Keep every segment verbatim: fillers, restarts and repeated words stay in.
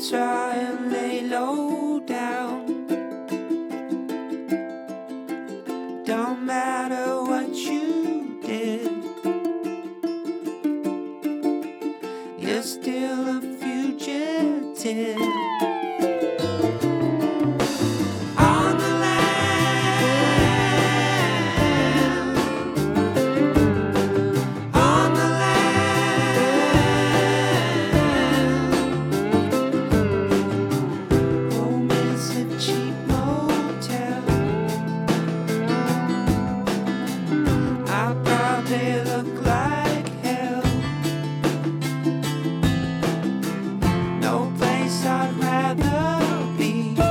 try and lay low down. Don't matter what you did, you're still a fugitive. On the land, on the land. Home is a cheap motel. I probably look like hell. No place I'd rather be.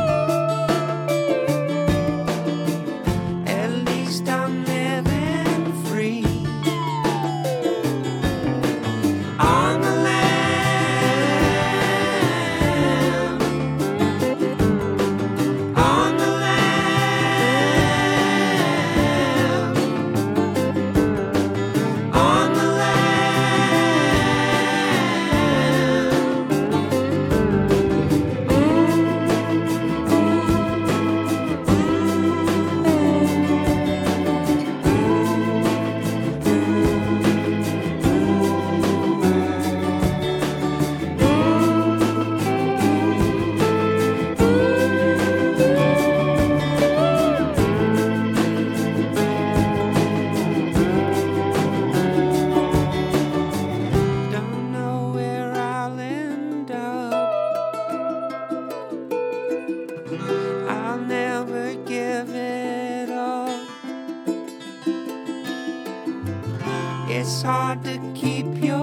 At least I'm living free. On the land, on the land, on the don't know where I'll end up. I'll never give it up. It's hard to keep your